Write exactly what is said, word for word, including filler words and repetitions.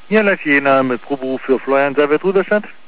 Hier Jena mit Proberuf für Florian Servet Rüderstadt.